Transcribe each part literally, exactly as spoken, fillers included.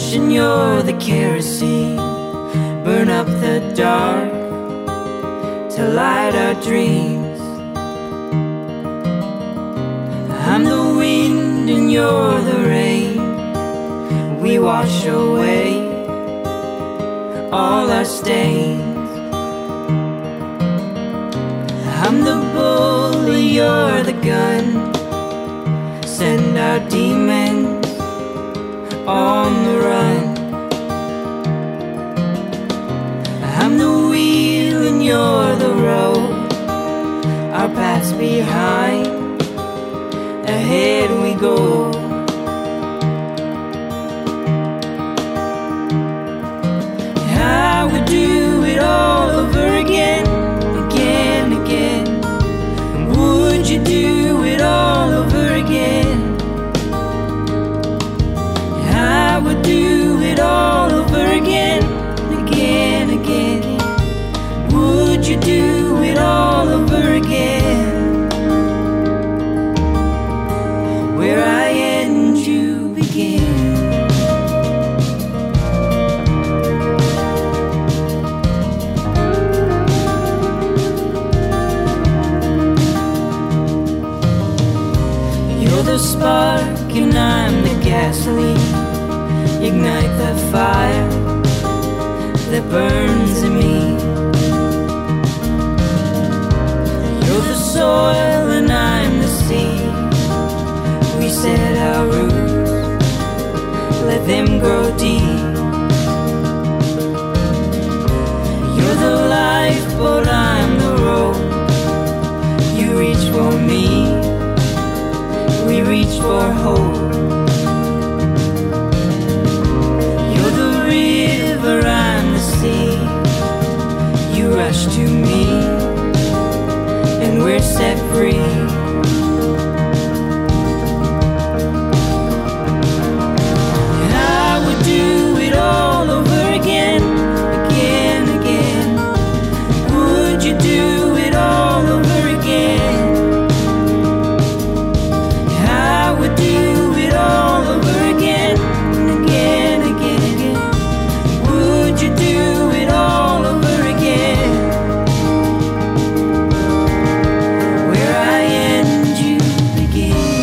and you're the kerosene. Burn up the dark to light our dreams. I'm the wind and you're the rain. We wash away all our stains. I'm the bully, you're the gun. Send our demons on the run. I'm the wheel and you're the road. Our paths behind, ahead we go. I would do it all over again, again, again. Would you do it all over again? I would do it all over again, again, again. Would you do it all over again? Where I end, you begin. You're the spark and I'm the gasoline. Ignite the fire that burns in me. You're the soil and I'm the seed. We set our roots, let them grow deep. You're the lifeboat, I'm the rope. You reach for me, we reach for hope. You're the river, I'm the sea. You rush to me, and we're set free. I would do it all over again, again, again. Would you do it all over again? I would do it all over again, again, again, again. Would you do it all over again? Where I end, you begin.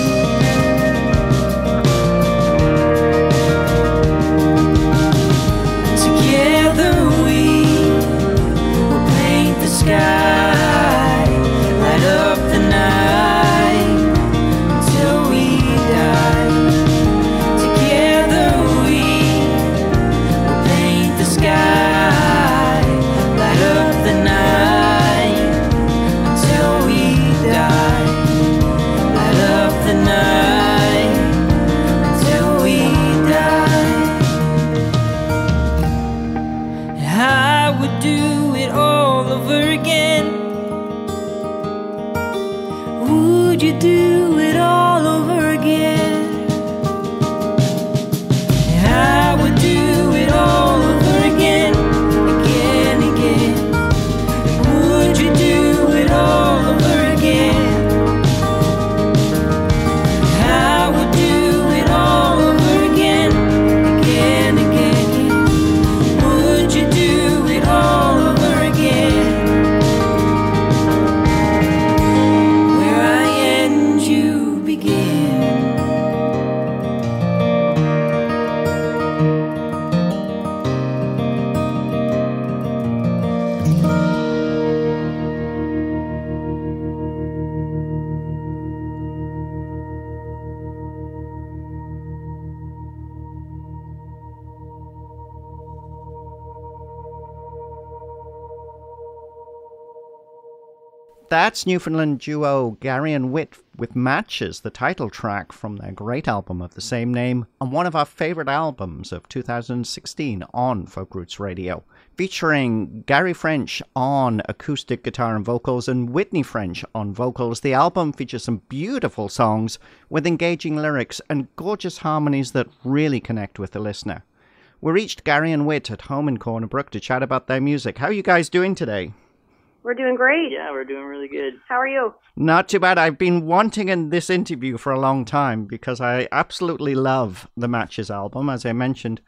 Together we will paint the sky, light up the night until we die. Together we will paint the sky, light up the night until we die. Light up the night until we die. I would do it all over again. Would you do it all over again? I would do it all over again, again, again. Would you do it all over again? I would do it all over again, again, again. Would you do it all over again? Where I end, you begin. That's Newfoundland duo Gary and Whit with Matches, the title track from their great album of the same name, and one of our favourite albums of two thousand sixteen on Folk Roots Radio, featuring Gary French on acoustic guitar and vocals and Whitney French on vocals. The album features some beautiful songs with engaging lyrics and gorgeous harmonies that really connect with the listener. We reached Gary and Whit at home in Corner Brook to chat about their music. How are you guys doing today? We're doing great. Yeah, we're doing really good. How are you? Not too bad. I've been wanting in this interview for a long time because I absolutely love the Matches album. As I mentioned,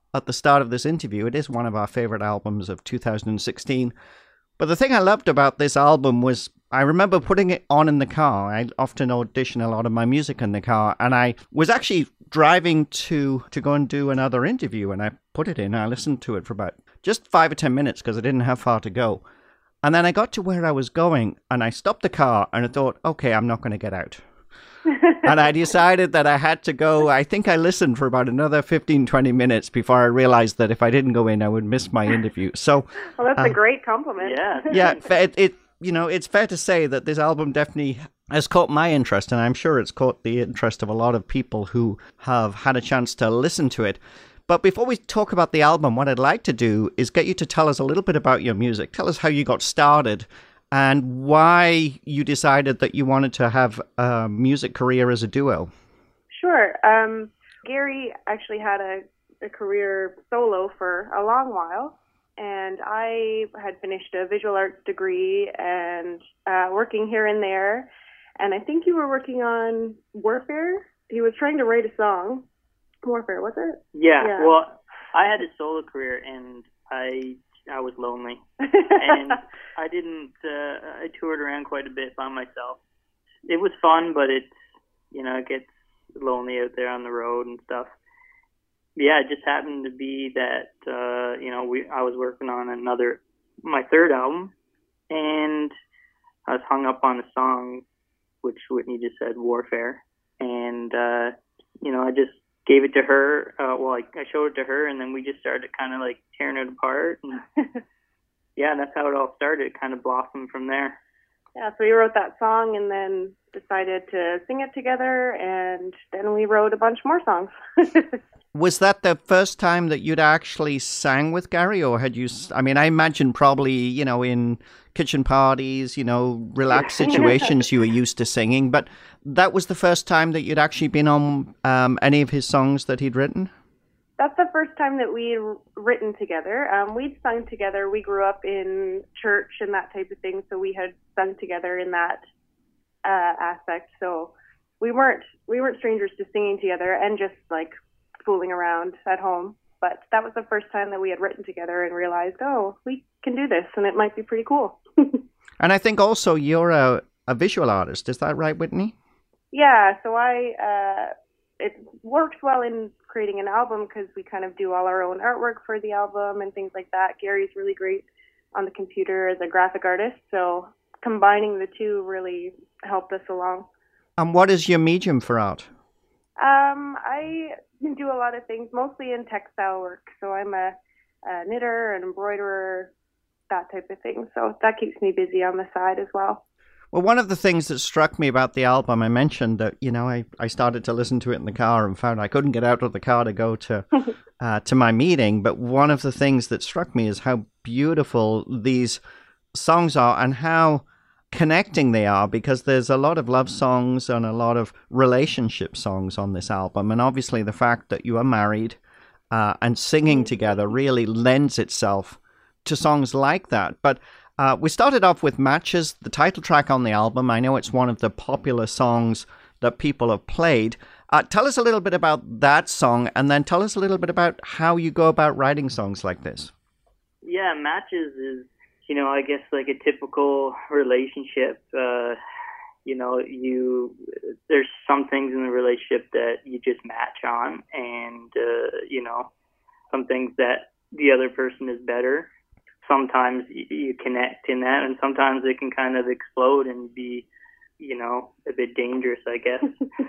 at the start of this interview, it is one of our favorite albums of two thousand sixteen. But the thing I loved about this album was I remember putting it on in the car. I often audition a lot of my music in the car, and I was actually driving to, to go and do another interview, and I put it in. I listened to it for about just five or ten minutes because I didn't have far to go. And then I got to where I was going, and I stopped the car, and I thought, okay, I'm not going to get out. And I decided that I had to go. I think I listened for about another fifteen, twenty minutes before I realized that if I didn't go in, I would miss my interview. So, well, that's um, a great compliment. Yeah. yeah, it, it, you know, it's fair to say that this album definitely has caught my interest, and I'm sure it's caught the interest of a lot of people who have had a chance to listen to it. But before we talk about the album, what I'd like to do is get you to tell us a little bit about your music. Tell us how you got started and why you decided that you wanted to have a music career as a duo. Sure. Um, Gary actually had a, a career solo for a long while, and I had finished a visual arts degree and uh, working here and there. And I think you were working on Warfare. He was trying to write a song. Warfare, was it? Yeah. Yeah. Well, I had a solo career, and I I was lonely, and I didn't. Uh, I toured around quite a bit by myself. It was fun, but it's you know it gets lonely out there on the road and stuff. Yeah, it just happened to be that uh, you know we I was working on another my third album, and I was hung up on a song, which Whitney just said, Warfare, and uh, you know I just gave it to her. Uh, well, I, I showed it to her, and then we just started kind of like tearing it apart. And yeah, that's how it all started. It kind of blossomed from there. Yeah, so we wrote that song and then decided to sing it together, and then we wrote a bunch more songs. Was that the first time that you'd actually sang with Gary, or had you, I mean, I imagine probably, you know, in kitchen parties, you know, relaxed situations you were used to singing, but that was the first time that you'd actually been on um, any of his songs that he'd written? That's the first time that we'd written together. Um, we'd sung together. We grew up in church and that type of thing, so we had sung together in that uh, aspect. So we weren't we weren't strangers to singing together and just like fooling around at home. But that was the first time that we had written together and realized, oh, we can do this, and it might be pretty cool. And I think also you're a, a visual artist. Is that right, Whitney? Yeah, so I uh, it works well in creating an album because we kind of do all our own artwork for the album and things like that. Gary's really great on the computer as a graphic artist, so combining the two really helped us along. And what is your medium for art? Um, I do a lot of things, mostly in textile work. So I'm a, a knitter, an embroiderer, that type of thing. So that keeps me busy on the side as well. Well, one of the things that struck me about the album, I mentioned that, you know, I, I started to listen to it in the car and found I couldn't get out of the car to go to uh, to my meeting. But one of the things that struck me is how beautiful these songs are and how connecting they are, because there's a lot of love songs and a lot of relationship songs on this album. And obviously the fact that you are married uh, and singing together really lends itself to songs like that. But Uh, we started off with Matches, the title track on the album. I know it's one of the popular songs that people have played. Uh, tell us a little bit about that song, and then tell us a little bit about how you go about writing songs like this. Yeah, Matches is, you know, I guess like a typical relationship. Uh, you know, you there's some things in the relationship that you just match on, and, uh, you know, some things that the other person is better. Sometimes you connect in that, and sometimes it can kind of explode and be, you know, a bit dangerous, I guess.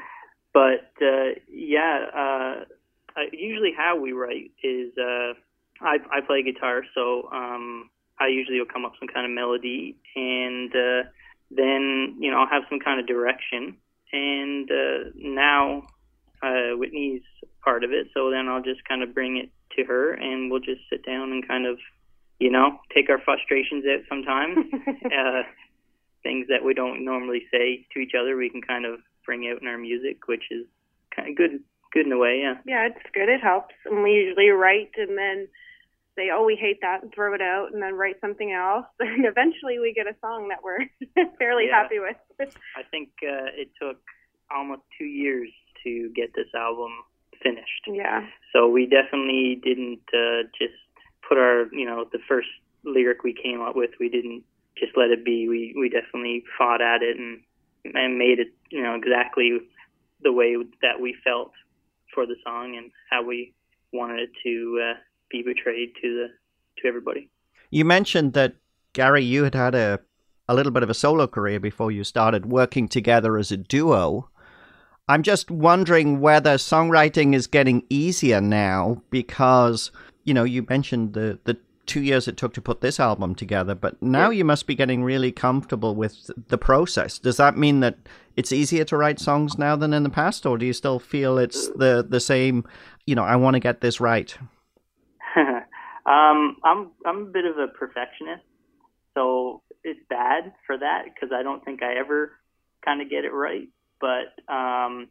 But, uh, yeah, uh, usually how we write is uh, I, I play guitar, so um, I usually will come up with some kind of melody, and uh, then, you know, I'll have some kind of direction. And uh, now uh, Whitney's part of it, so then I'll just kind of bring it to her, and we'll just sit down and kind of, you know, take our frustrations out sometimes. uh, things that we don't normally say to each other, we can kind of bring out in our music, which is kind of good, good in a way, yeah. Yeah, it's good. It helps. And we usually write and then say, oh, we hate that, and throw it out, and then write something else. And eventually we get a song that we're fairly yeah. happy with. I think uh, it took almost two years to get this album finished. Yeah. So we definitely didn't uh, just put our, you know, the first lyric we came up with, we didn't just let it be. We we definitely fought at it and and made it, you know, exactly the way that we felt for the song and how we wanted it to uh, be portrayed to the to everybody. You mentioned that, Gary, you had had a, a little bit of a solo career before you started working together as a duo. I'm just wondering whether songwriting is getting easier now because, you know, you mentioned the, the two years it took to put this album together, but now you must be getting really comfortable with the process. Does that mean that it's easier to write songs now than in the past, or do you still feel it's the, the same, you know, I want to get this right? um, I'm I'm a bit of a perfectionist, so it's bad for that because I don't think I ever kind of get it right. But um,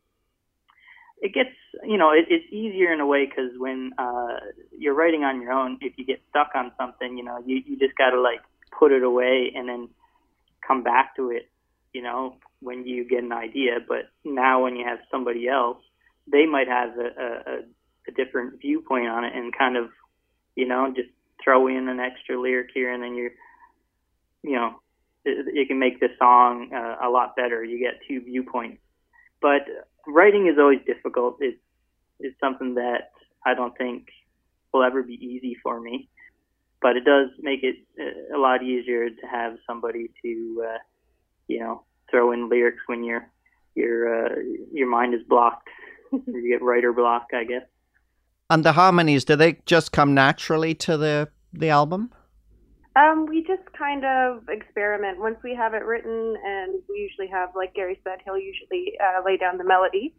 it gets, you know, it, it's easier in a way because when uh, you're writing on your own, if you get stuck on something, you know, you, you just got to like put it away and then come back to it, you know, when you get an idea. But now when you have somebody else, they might have a, a, a different viewpoint on it and kind of, you know, just throw in an extra lyric here and then you're, you know, it can make the song uh, a lot better. You get two viewpoints. But writing is always difficult. It's, it's something that I don't think will ever be easy for me. But it does make it a lot easier to have somebody to, uh, you know, throw in lyrics when your your uh, your mind is blocked. You get writer block, I guess. And the harmonies, do they just come naturally to the the album? Um, we just kind of experiment. Once we have it written, and we usually have, like Gary said, he'll usually uh, lay down the melody,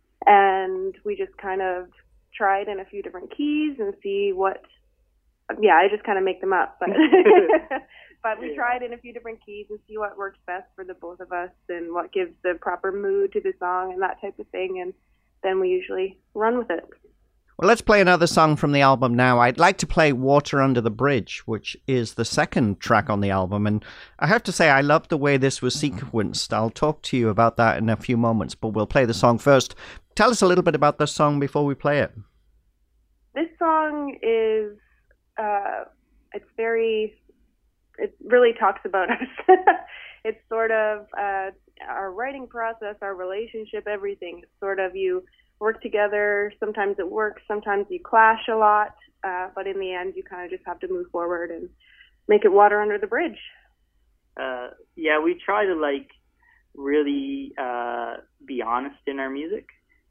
and we just kind of try it in a few different keys and see what, yeah, I just kind of make them up, but but we try it in a few different keys and see what works best for the both of us and what gives the proper mood to the song and that type of thing, and then we usually run with it. Well, let's play another song from the album now. I'd like to play Water Under the Bridge, which is the second track on the album. And I have to say, I love the way this was sequenced. I'll talk to you about that in a few moments, but we'll play the song first. Tell us a little bit about this song before we play it. This song is, uh, it's very, it really talks about us. It's sort of uh, our writing process, our relationship, everything. It's sort of you work together. Sometimes it works, sometimes you clash a lot, uh, but in the end, you kind of just have to move forward and make it water under the bridge. Uh, yeah, we try to like really uh, be honest in our music.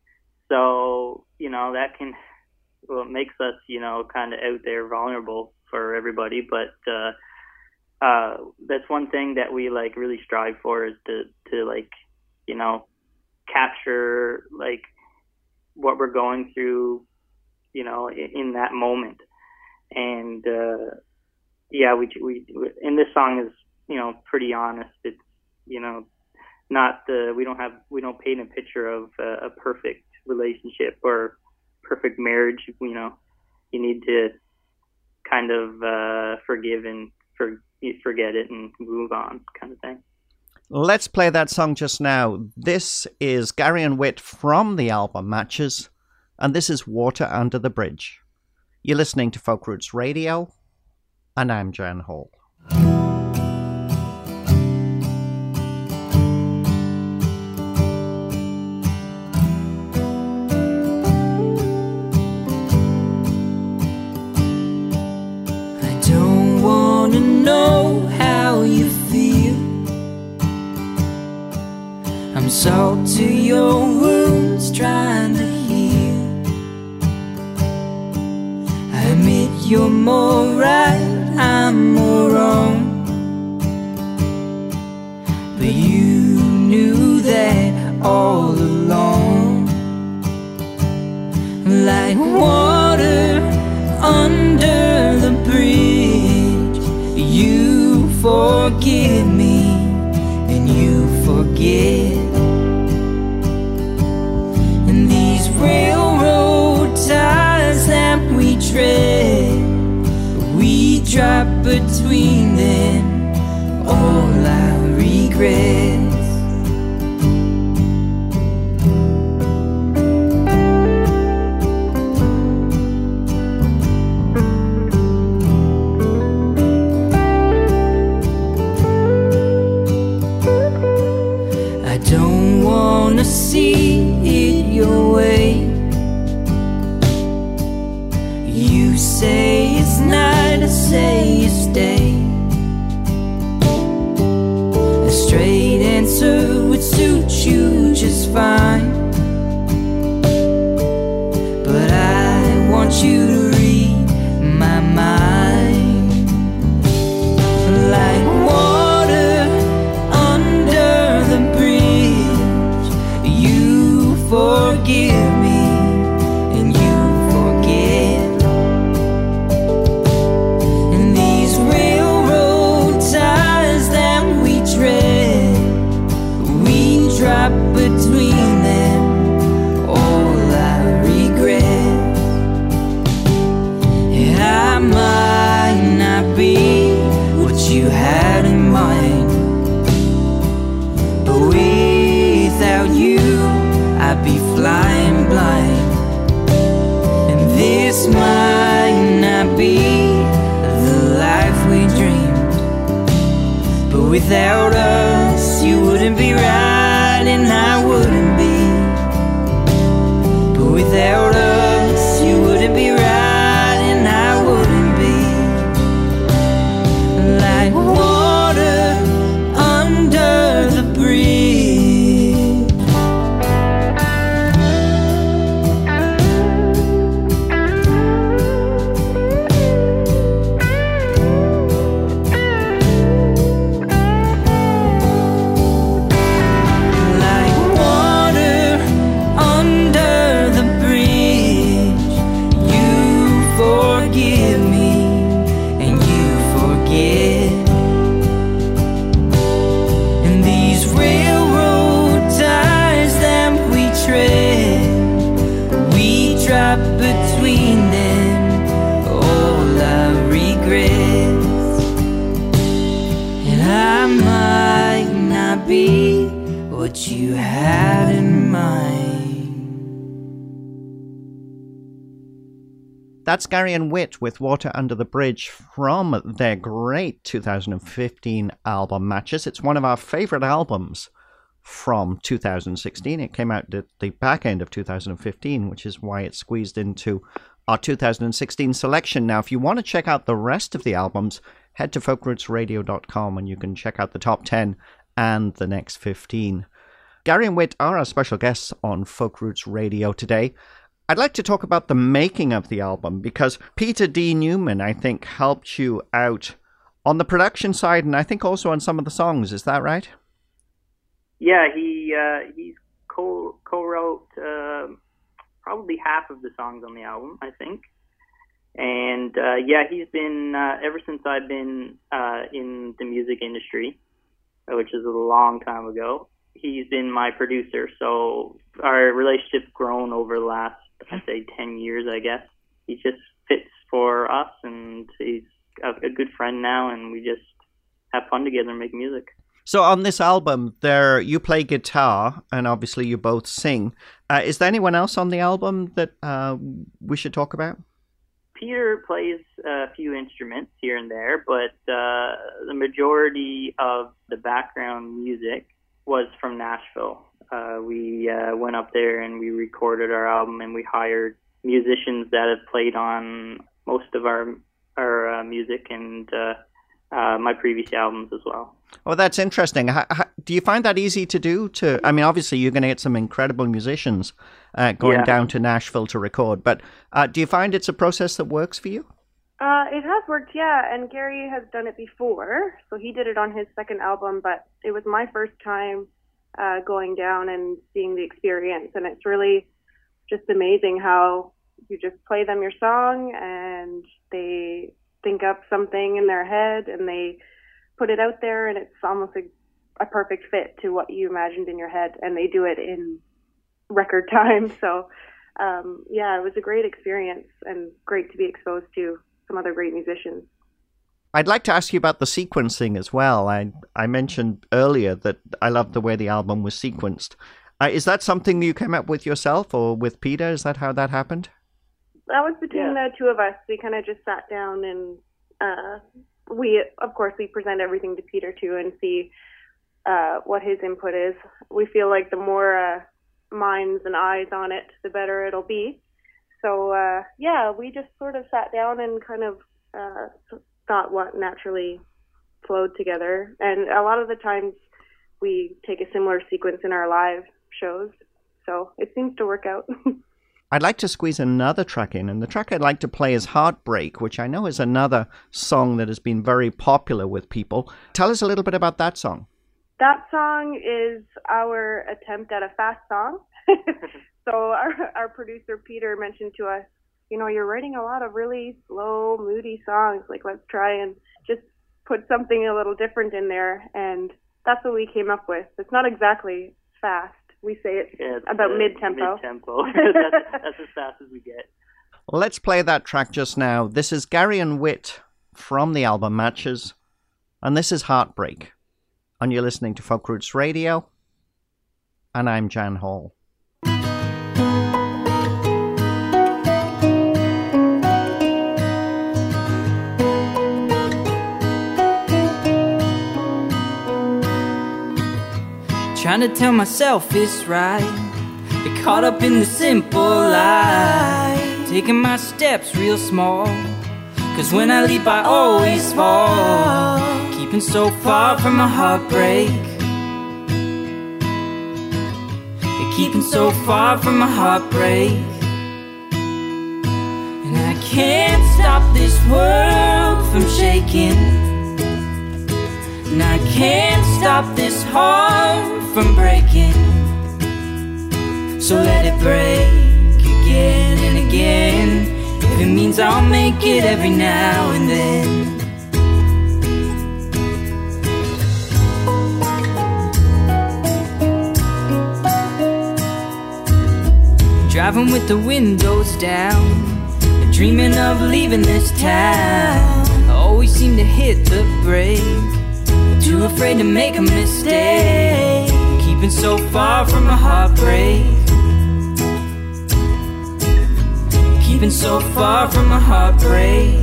So, you know, that can, well, it makes us, you know, kind of out there vulnerable for everybody. But uh, uh, that's one thing that we like really strive for is to, to like, you know, capture like, what we're going through, you know, in, in that moment. And, uh, yeah, we, we, and this song is, you know, pretty honest. It's, you know, not the, we don't have, we don't paint a picture of a, a perfect relationship or perfect marriage. You know, you need to kind of, uh, forgive and for, forget it and move on kind of thing. Let's play that song just now. This is Gary and Whit from the album Matches, and this is Water Under the Bridge. You're listening to Folk Roots Radio, and I'm Jan Hall. I don't want to know how you feel. I'm salt to your wounds, trying to heal. I admit you're more right, I'm more wrong. But you knew that all along. Like water under the bridge, you forgive me and you forget. And these railroad ties that we tread, we drop between them all our regrets. without us, you wouldn't be right and I wouldn't be. But without us, you wouldn't be right and I wouldn't be. Like water under the bridge. Between them, all our regrets, and I might not be what you had in mind. That's Gary and Whit with Water Under the Bridge from their great two thousand fifteen album Matches. It's one of our favorite albums from two thousand sixteen. It came out at the back end of two thousand fifteen, which is why it's squeezed into our two thousand sixteen selection. Now, if you want to check out the rest of the albums, head to folk roots radio dot com and you can check out the top ten and the next fifteen. Gary and Whit are our special guests on Folk Roots Radio today. I'd like to talk about the making of the album because Peter D. Newman, I think, helped you out on the production side and I think also on some of the songs. Is that right? Yeah, he uh, he's co co-wrote uh, probably half of the songs on the album, I think. And uh, yeah, he's been uh, ever since I've been uh, in the music industry, which is a long time ago. He's been my producer, so our relationship's grown over the last, I'd say, ten years, I guess. He just fits for us, and he's a, a good friend now, and we just have fun together and make music. So on this album, there you play guitar, and obviously you both sing. Uh, is there anyone else on the album that uh, we should talk about? Peter plays a few instruments here and there, but uh, the majority of the background music was from Nashville. Uh, we uh, went up there and we recorded our album, and we hired musicians that have played on most of our our uh, music and uh, uh, my previous albums as well. Oh, that's interesting. How, how, do you find that easy to do? To, I mean, obviously you're going to get some incredible musicians uh, going yeah. down to Nashville to record, but uh, do you find it's a process that works for you? Uh, it has worked, yeah, and Gary has done it before, so he did it on his second album, but it was my first time uh, going down and seeing the experience, and it's really just amazing how you just play them your song, and they think up something in their head, and they put it out there, and it's almost a, a perfect fit to what you imagined in your head, and they do it in record time. So, um, yeah, it was a great experience and great to be exposed to some other great musicians. I'd like to ask you about the sequencing as well. I I mentioned earlier that I loved the way the album was sequenced. Uh, is that something you came up with yourself or with Peter? Is that how that happened? That was between Yeah. the two of us. We kind of just sat down and uh, we, of course, we present everything to Peter too and see uh, what his input is. We feel like the more uh, minds and eyes on it, the better it'll be. So, uh, yeah, we just sort of sat down and kind of uh, thought what naturally flowed together. And a lot of the times we take a similar sequence in our live shows. So it seems to work out. I'd like to squeeze another track in, and the track I'd like to play is Heartbreak, which I know is another song that has been very popular with people. Tell us a little bit about that song. That song is our attempt at a fast song. So our, our producer, Peter, mentioned to us, you know, you're writing a lot of really slow, moody songs. Like, let's try and just put something a little different in there. And that's what we came up with. It's not exactly fast. We say it's, Yeah, it's about uh, mid-tempo. Mid-tempo. that's, that's as fast as we get. Well, let's play that track just now. This is Gary and Whit from the album Matches, and this is Heartbreak. And you're listening to Folk Roots Radio, and I'm Jan Hall. trying to tell myself it's right. Get caught up in the simple lie, taking my steps real small, cause when I leap I always fall. Keeping so far from my heartbreak, keeping so far from my heartbreak. And I can't stop this world from shaking, and I can't stop this heart from breaking. So let it break again and again, if it means I'll make it every now and then. Driving with the windows down, dreaming of leaving this town. I always seem to hit the brake, too afraid to make a mistake. Keeping so far from a heartbreak, keeping so far from a heartbreak.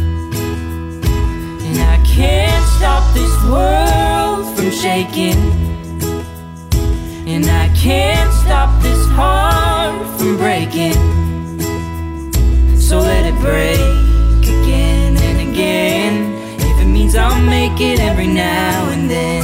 And I can't stop this world from shaking, and I can't stop this heart from breaking. So let it break again and again, if it means I'll make it every now and then.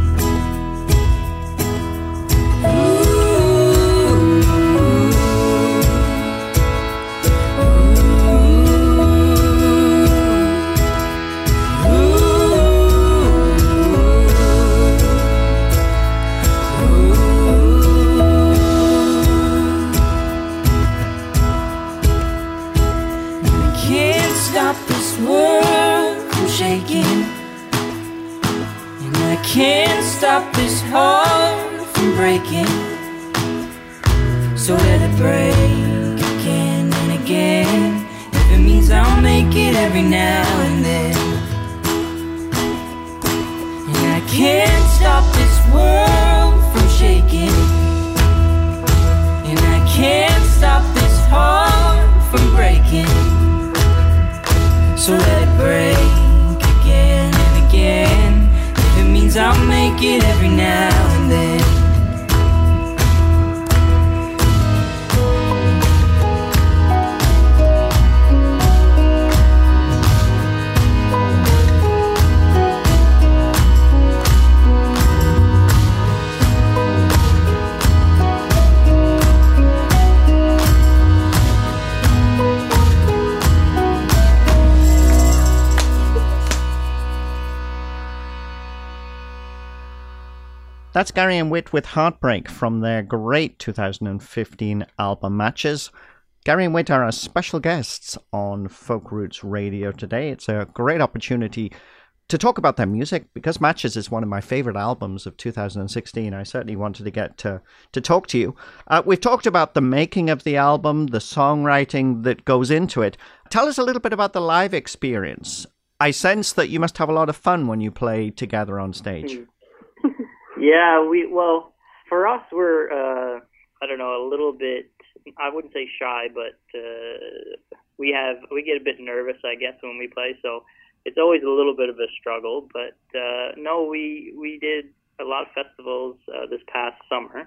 Can't stop this heart from breaking. So let it break again and again, if it means I'll make it every now and then. And I can't stop this world from shaking, and I can't stop this heart from breaking. So let it break again and again, means I'll make it every now and then. That's Gary and Whit with Heartbreak from their great two thousand fifteen album Matches. Gary and Whit are our special guests on Folk Roots Radio today. It's a great opportunity to talk about their music because Matches is one of my favorite albums of two thousand sixteen. I certainly wanted to get to, to talk to you. Uh, we've talked about the making of the album, the songwriting that goes into it. Tell us a little bit about the live experience. I sense that you must have a lot of fun when you play together on stage. Yeah, we well for us we're uh, I don't know, a little bit. I wouldn't say shy, but uh, we have we get a bit nervous, I guess, when we play. So it's always a little bit of a struggle. But uh, no, we we did a lot of festivals uh, this past summer,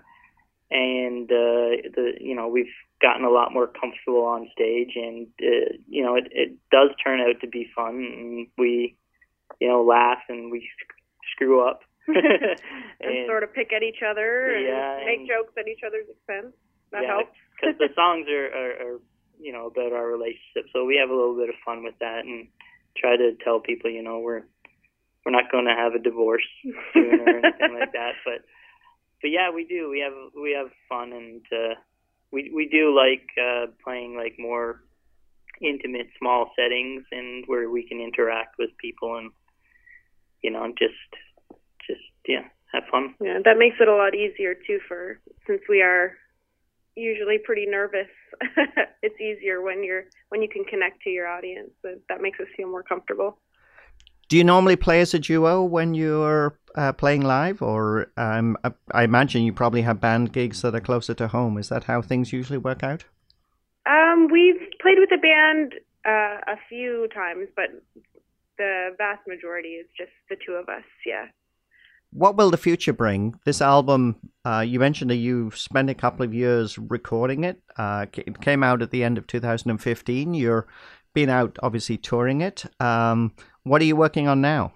and uh, the you know we've gotten a lot more comfortable on stage, and uh, you know it, it does turn out to be fun. And we you know laugh and we screw up. and, and sort of pick at each other and yeah, make and, jokes at each other's expense. That yeah, helps. Because the songs are, are, are, you know, about our relationship, so we have a little bit of fun with that and try to tell people, you know, we're we're not going to have a divorce soon or anything like that. But but yeah, we do. We have we have fun, and uh, we we do like uh, playing like more intimate, small settings, and where we can interact with people and you know just. Just yeah, have fun. Yeah, that makes it a lot easier too. For since we are usually pretty nervous, it's easier when you're when you can connect to your audience. So that makes us feel more comfortable. Do you normally play as a duo when you're uh, playing live, or um, I, I imagine you probably have band gigs that are closer to home? Is that how things usually work out? Um, we've played with a band uh, a few times, but the vast majority is just the two of us. Yeah. What will the future bring? This album, uh, you mentioned that you've spent a couple of years recording it. Uh, it came out at the end of two thousand fifteen. You're been out, obviously, touring it. Um, what are you working on now?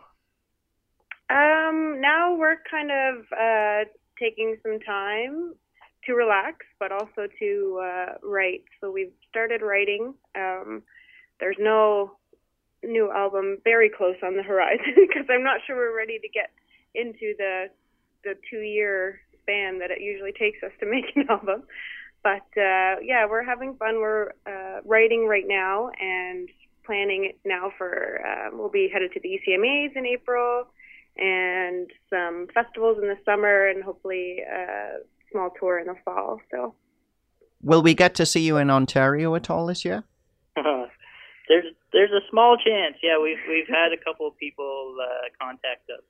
Um, now we're kind of uh, taking some time to relax, but also to uh, write. So we've started writing. Um, there's no new album very close on the horizon because I'm not sure we're ready to get into the the two-year span that it usually takes us to make an album. But uh, yeah, we're having fun. We're uh, writing right now and planning it now for, uh, we'll be headed to the E C M As in April and some festivals in the summer and hopefully a small tour in the fall. So, will we get to see you in Ontario at all this year? Uh, there's there's a small chance. Yeah, we've we've had a couple of people uh, contact us,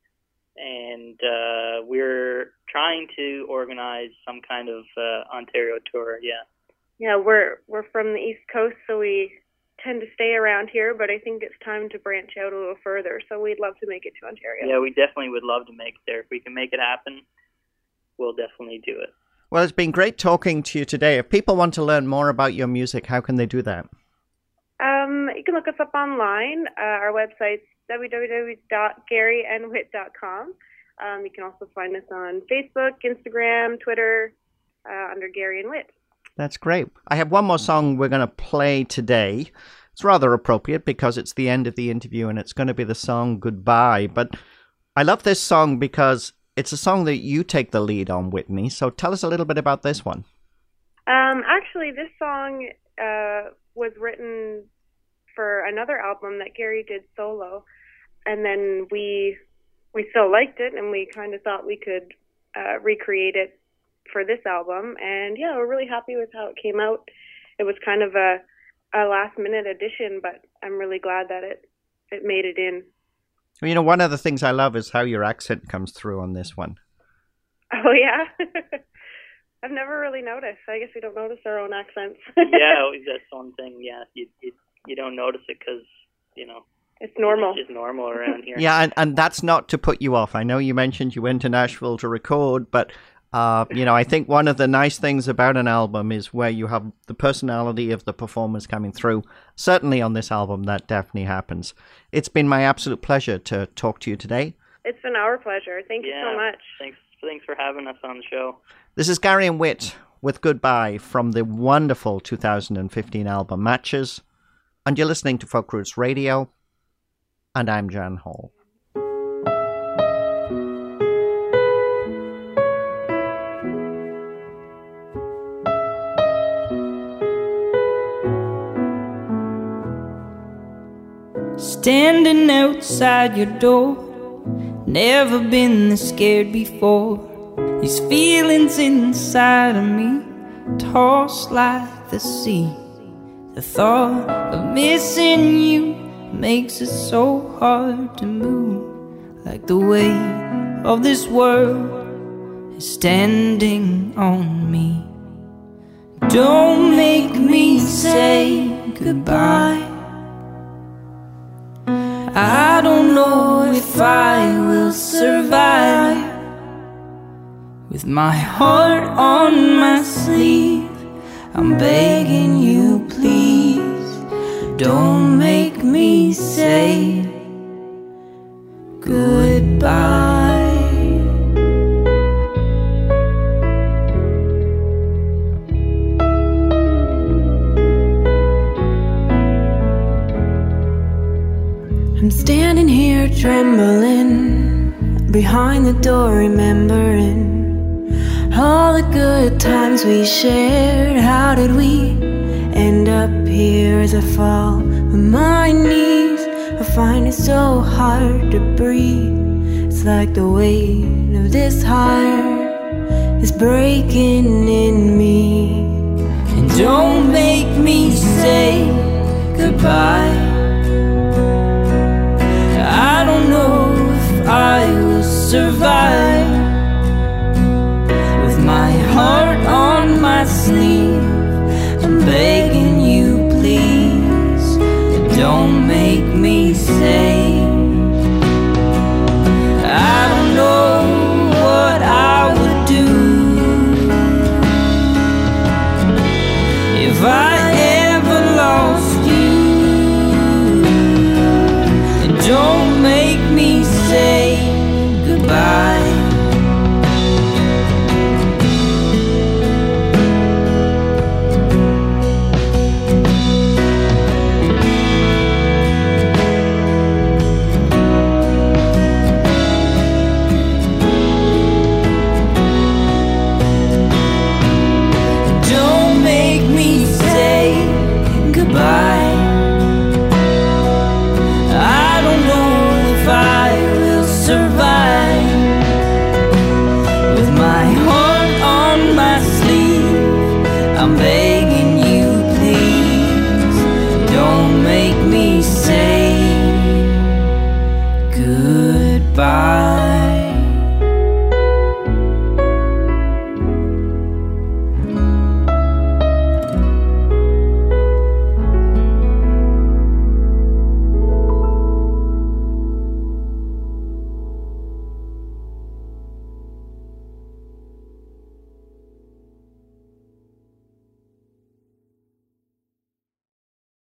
and uh, we're trying to organize some kind of uh, Ontario tour. Yeah. Yeah, we're we're from the East Coast, so we tend to stay around here, but I think it's time to branch out a little further, so we'd love to make it to Ontario. Yeah, we definitely would love to make it there. If we can make it happen, we'll definitely do it. Well, it's been great talking to you today. If people want to learn more about your music, how can they do that? Um, you can look us up online. Uh, our website's w w w dot gary and whit dot com. Um, you can also find us on Facebook, Instagram, Twitter, uh, under Gary and Whit. That's great. I have one more song we're going to play today. It's rather appropriate because it's the end of the interview and it's going to be the song Goodbye. But I love this song because it's a song that you take the lead on, Whitney. So tell us a little bit about this one. Um, actually, this song uh, was written for another album that Gary did solo. And then we we still liked it and we kind of thought we could uh, recreate it for this album, and yeah, we're really happy with how it came out. It was kind of a, a last minute addition, but I'm really glad that it it made it in. Well, you know, one of the things I love is how your accent comes through on this one. Oh yeah, I've never really noticed. I guess we don't notice our own accents. Yeah, that's one thing. Yeah, you you, you don't notice it because you know it's normal. It's just normal around here. Yeah, and and that's not to put you off. I know you mentioned you went to Nashville to record, but. Uh, you know, I think one of the nice things about an album is where you have the personality of the performers coming through. Certainly on this album, that definitely happens. It's been my absolute pleasure to talk to you today. It's been our pleasure. Thank yeah, you so much. Thanks, thanks for having us on the show. This is Gary and Whit with Goodbye from the wonderful two thousand fifteen album Matches. And you're listening to Folk Roots Radio. And I'm Jan Hall. Standing outside your door, never been this scared before. These feelings inside of me toss like the sea. The thought of missing you makes it so hard to move, like the weight of this world is standing on me. Don't make me say goodbye. I don't know if I will survive. With my heart on my sleeve, I'm begging you please, don't make me say goodbye. I'm standing here trembling behind the door, remembering all the good times we shared. How did we end up here? As I fall on my knees, I find it so hard to breathe. It's like the weight of this heart is breaking in me. And don't make me say goodbye. I don't know if I will survive. With my heart on my sleeve, I'm begging you please, don't make me say I don't know by